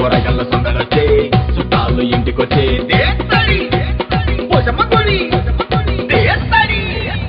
పొరగల్ల సందడొచ్చే చుట్టాలు ఇంటికొచ్చే దేత్తడి పోషమ్మ గుడి దేత్తడి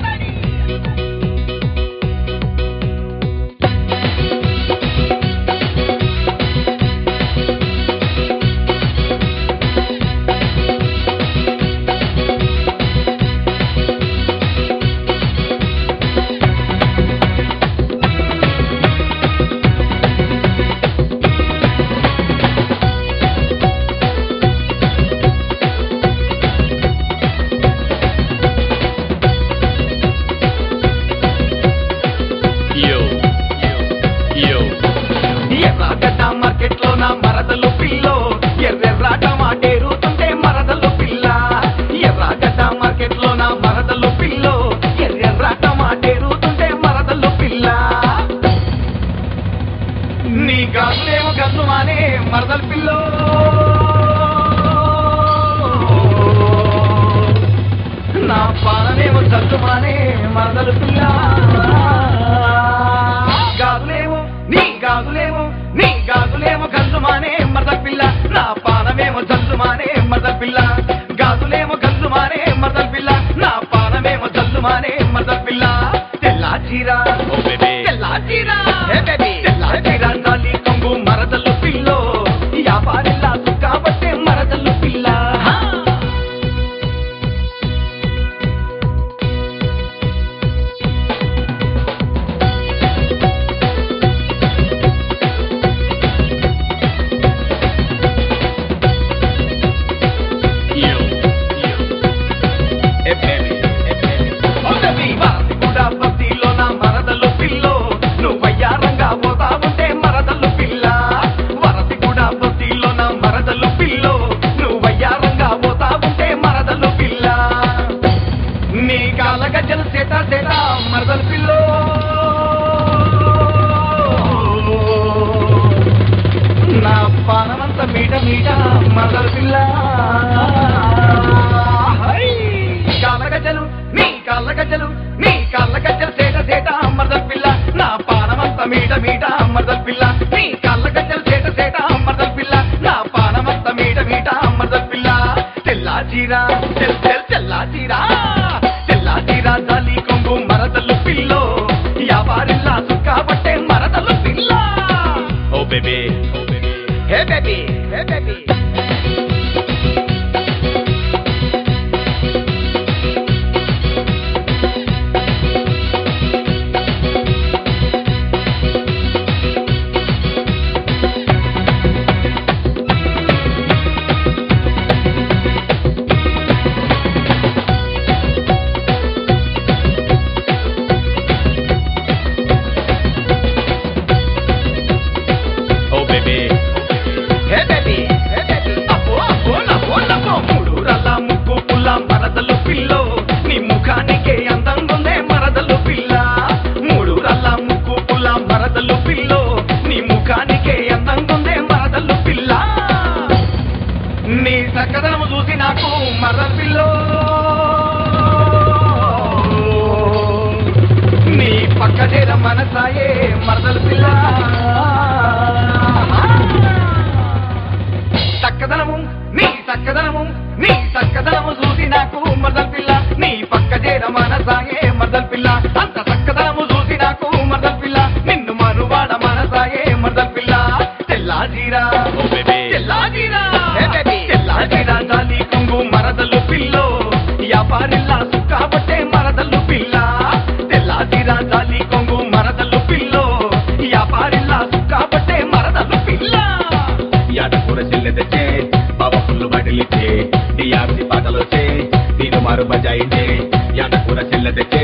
ఎర్రగడ్డ మార్కెట్లో నా మరదలు పిల్లో ఎర్రెర్ర టమాటేరుతుంటే మరదలు పిల్ల ఎర్రగడ్డ మార్కెట్లో నా మరదలు పిల్లో ఎర్రెర్ర టమాటేరుతుంటే మరదలు పిల్ల నీ గాజులేమో గజుమానే మరదలు పిల్లో నా పాలనేమో జల్లుమానే మరదలు పిల్ల గాజులేమో నీ గాజులేమో గల్లుమానే మరదల్ పిల్ల నా పానమేమో జల్లుమానే మరదల్ పిల్ల గాజులేమో గల్లుమానే మరదల్ పిల్ల నా పానమేమో జల్లుమానే మరదల్ పిల్ల తెల్లా చీర తెల్లా చీర తెల్లా చీర నాలి కొంగు మరదలు పిల్లో వ్యాపారిల్లా సుక్కాబట్టే మరదలు పిల్ల గజ్జలు సేట సేట మరదలు పిల్లో నా పానమంత మీట మీట మరదలు పిల్ల కాళ్ళ గజ్జలు నీ కాళ్ళ గజ్జలు సేట సేట మరదలు పిల్ల నా పానమంత మీట మీట మరదలు పిల్ల నీ కాళ్ళ గజ్జలు సేట సేట మరదలు పిల్ల నా పానమంత మీట మీట మరదలు పిల్ల తెల్లా చీర తెల్లా చీర జాలి కొంగు మరదలు పిల్లో వ్యాపారిల్లా సుక్కాబట్టే మరదలు పిల్ల oh baby hey baby hey baby మరదలు పిల్లో నీ ముఖానికే అందంగుందే మరదలు పిల్ల మూడు రల్ల ముక్కు పుల్ల మరదలు పిల్లో నీ ముఖానికే అందంగుందే మరదలు పిల్ల నీ చక్కదనము చూసి నాకు మరదలు పిల్లో నీ పక్క చేర మనసాయే మరదలు పిల్ల చక్కదనము చూసి నాకు మరదల్ పిల్ల నీ పక్క చేర మనసాయే మరదల్ పిల్ల అంత చక్కదనము చూసి నాకు మరదల్ పిల్ల నిన్ను మనువాడ మనసాయే మరదల్ పిల్ల తెల్లా జీరా జాలి కొంగు మరదలు పిల్లో వ్యాపారిల్లా సుక్కాబట్టే మరదలు పిల్ల తెల్లా జీరా జాలి కొంగు మరదలు పిల్లో వ్యాపారిల్లా సుక్కాబట్టే మరదలు పిల్ల యాటకూర చెల్లె తెచ్చే బాబా ఫుల్లు బాటిలిచ్చే టీఆర్సీ పాటలొచ్చే తీను మారు బజాయించే యాటకూర చెల్లె తెచ్చే